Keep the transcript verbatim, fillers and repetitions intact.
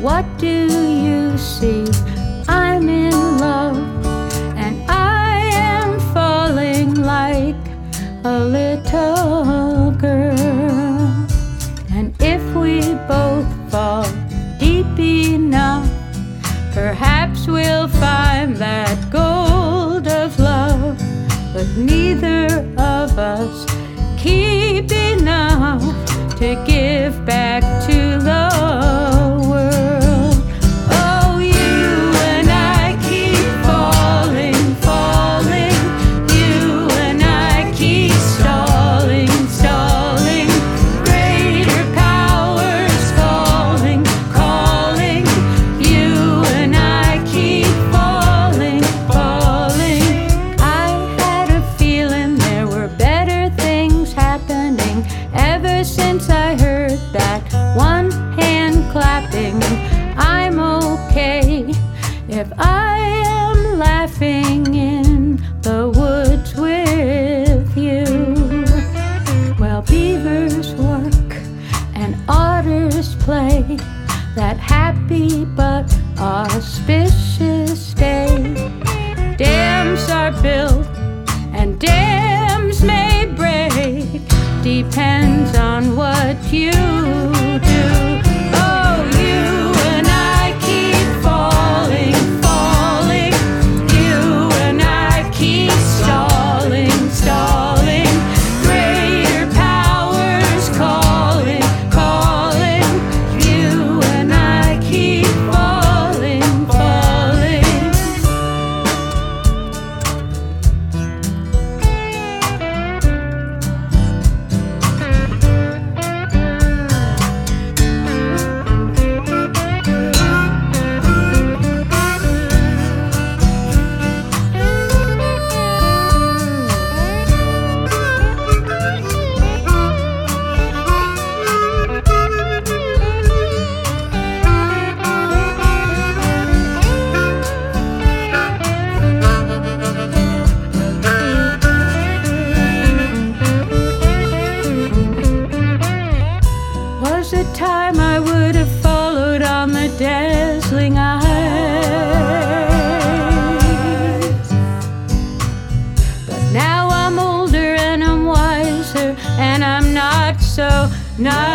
what do you see? I'm in love, and I am falling like a little girl. And if we both fall deep enough, perhaps we'll find that gold of love. But neither of us keep enough to give back to the world. Oh, you and I keep falling, falling. You and I keep stalling, stalling. Greater powers calling, calling. You and I keep falling, falling. I had a feeling there were better things happening ever since I heard that one hand clapping. I'm okay if I am laughing in the woods with you. Well, beavers work and otters play that happy but auspicious day. Dams are built and dams may break, depends on what you do. Oh, you and I keep falling, falling. You and I keep stalling, stalling. Greater powers calling, calling. You and I keep falling, falling. Was a time I would have followed on the dazzling eyes, but now I'm older and I'm wiser, and I'm not so nice.